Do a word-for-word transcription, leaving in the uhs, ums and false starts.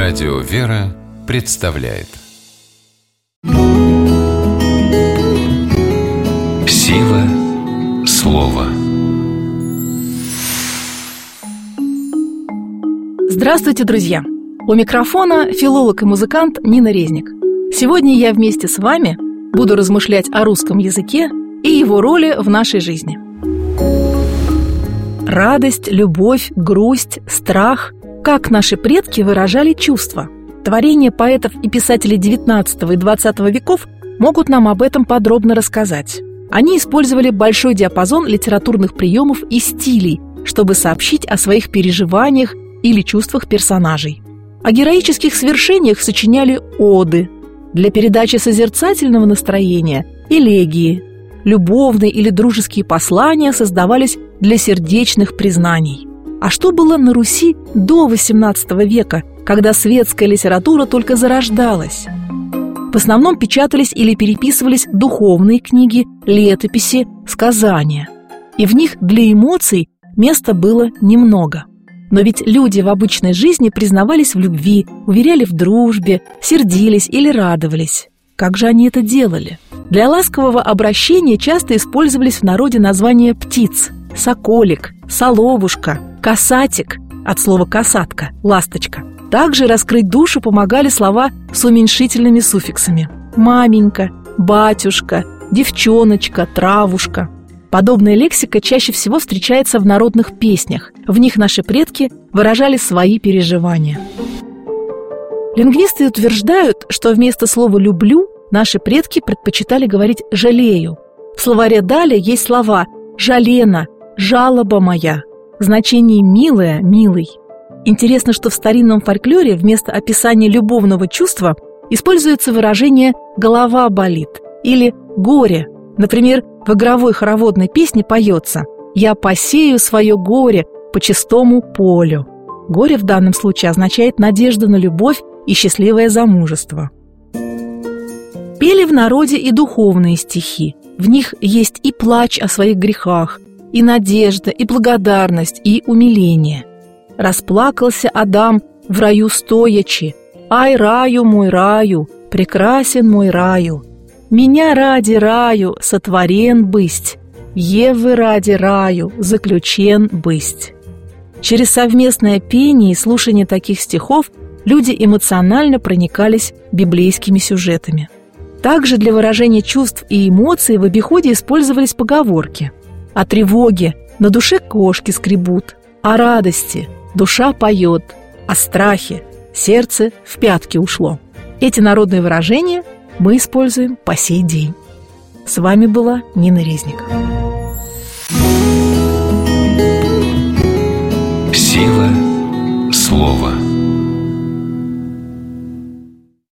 Радио «Вера» представляет Сила слова. Здравствуйте, друзья! У микрофона филолог и музыкант Нина Резник. Сегодня я вместе с вами буду размышлять о русском языке и его роли в нашей жизни. Радость, любовь, грусть, страх – как наши предки выражали чувства. Творения поэтов и писателей девятнадцатого и двадцатого веков могут нам об этом подробно рассказать. Они использовали большой диапазон литературных приемов и стилей, чтобы сообщить о своих переживаниях или чувствах персонажей. О героических свершениях сочиняли оды, для передачи созерцательного настроения – элегии, любовные или дружеские послания создавались для сердечных признаний. А что было на Руси до восемнадцатого века, когда светская литература только зарождалась? В основном печатались или переписывались духовные книги, летописи, сказания. И в них для эмоций места было немного. Но ведь люди в обычной жизни признавались в любви, уверяли в дружбе, сердились или радовались. Как же они это делали? Для ласкового обращения часто использовались в народе названия птиц – соколик, соловушка, касатик, от слова касатка, ласточка. Также раскрыть душу помогали слова с уменьшительными суффиксами – маменька, батюшка, девчоночка, травушка. Подобная лексика чаще всего встречается в народных песнях. В них наши предки выражали свои переживания. Лингвисты утверждают, что вместо слова «люблю» наши предки предпочитали говорить «жалею». В словаре «Даля» есть слова «жалена», «жалоба моя», в значении «милая», «милый». Интересно, что в старинном фольклоре вместо описания любовного чувства используется выражение «голова болит» или «горе». Например, в игровой хороводной песне поется «Я посею свое горе по чистому полю». Горе в данном случае означает надежду на любовь и счастливое замужество. Пели в народе и духовные стихи. В них есть и плач о своих грехах, и надежда, и благодарность, и умиление. Расплакался Адам в раю стоячи. «Ай, раю мой раю, прекрасен мой раю! Меня ради раю сотворен бысть, Евы ради раю заключен бысть». Через совместное пение и слушание таких стихов люди эмоционально проникались библейскими сюжетами. Также для выражения чувств и эмоций в обиходе использовались поговорки. О тревоге на душе кошки скребут, о радости душа поет, о страхе сердце в пятки ушло. Эти народные выражения мы используем по сей день. С вами была Нина Резник. Сила слова.